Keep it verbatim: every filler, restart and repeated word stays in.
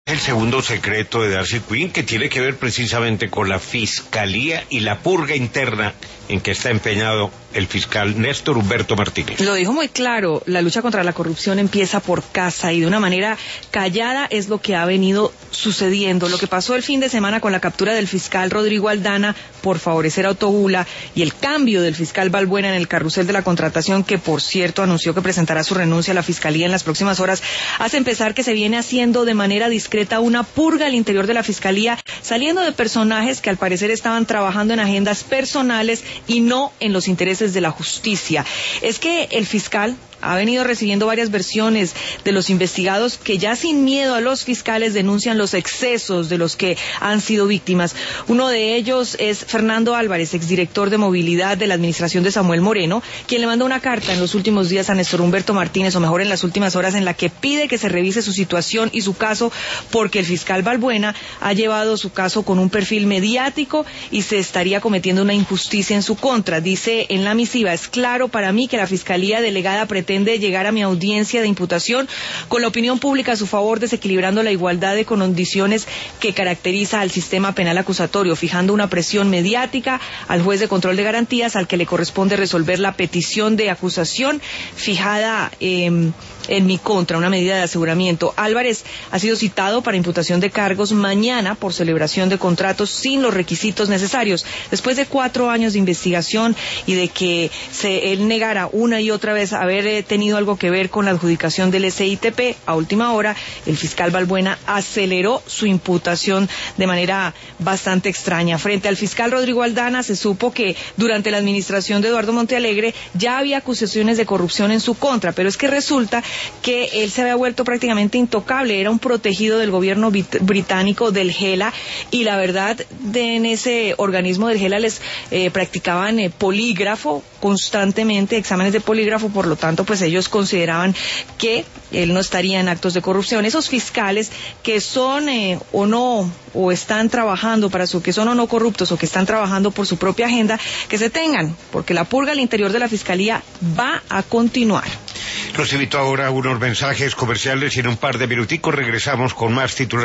El segundo secreto de Darcy Quinn, que tiene que ver precisamente con la fiscalía y la purga interna en que está empeñado el fiscal Néstor Humberto Martínez. Lo dijo muy claro, la lucha contra la corrupción empieza por casa y de una manera callada es lo que ha venido sucediendo. Lo que pasó el fin de semana con la captura del fiscal Rodrigo Aldana por favorecer a Otto Gula y el cambio del fiscal Balbuena en el carrusel de la contratación, que por cierto anunció que presentará su renuncia a la fiscalía en las próximas horas, hace empezar que se viene haciendo de manera discreta una purga al interior de la fiscalía, saliendo de personajes que al parecer estaban trabajando en agendas personales y no en los intereses de la justicia. Es que el fiscal ha venido recibiendo varias versiones de los investigados que ya sin miedo a los fiscales denuncian los excesos de los que han sido víctimas. Uno de ellos es Fernando Álvarez, exdirector de movilidad de la administración de Samuel Moreno, quien le mandó una carta en los últimos días a Néstor Humberto Martínez, o mejor en las últimas horas, en la que pide que se revise su situación y su caso, porque el fiscal Balbuena ha llevado su caso con un perfil mediático y se estaría cometiendo una injusticia en su contra. Dice en la misiva: es claro para mí que la fiscalía delegada pretende de llegar a mi audiencia de imputación con la opinión pública a su favor, desequilibrando la igualdad de condiciones que caracteriza al sistema penal acusatorio, fijando una presión mediática al juez de control de garantías, al que le corresponde resolver la petición de acusación fijada eh, en mi contra, una medida de aseguramiento. Álvarez ha sido citado para imputación de cargos mañana por celebración de contratos sin los requisitos necesarios. Después de cuatro años de investigación y de que se, él negara una y otra vez haber eh, tenido algo que ver con la adjudicación del S I T P, a última hora el fiscal Balbuena aceleró su imputación de manera bastante extraña. Frente al fiscal Rodrigo Aldana, se supo que durante la administración de Eduardo Montealegre ya había acusaciones de corrupción en su contra, pero es que resulta que él se había vuelto prácticamente intocable, era un protegido del gobierno británico, del GELA, y la verdad, de, en ese organismo del GELA les eh, practicaban eh, polígrafo constantemente, exámenes de polígrafo, por lo tanto pues ellos consideraban que él no estaría en actos de corrupción. Esos fiscales que son eh, o no, o están trabajando para su, que son o no corruptos, o que están trabajando por su propia agenda, que se tengan, porque la purga al interior de la fiscalía va a continuar. Los invito ahora a unos mensajes comerciales y en un par de minuticos regresamos con más titulares.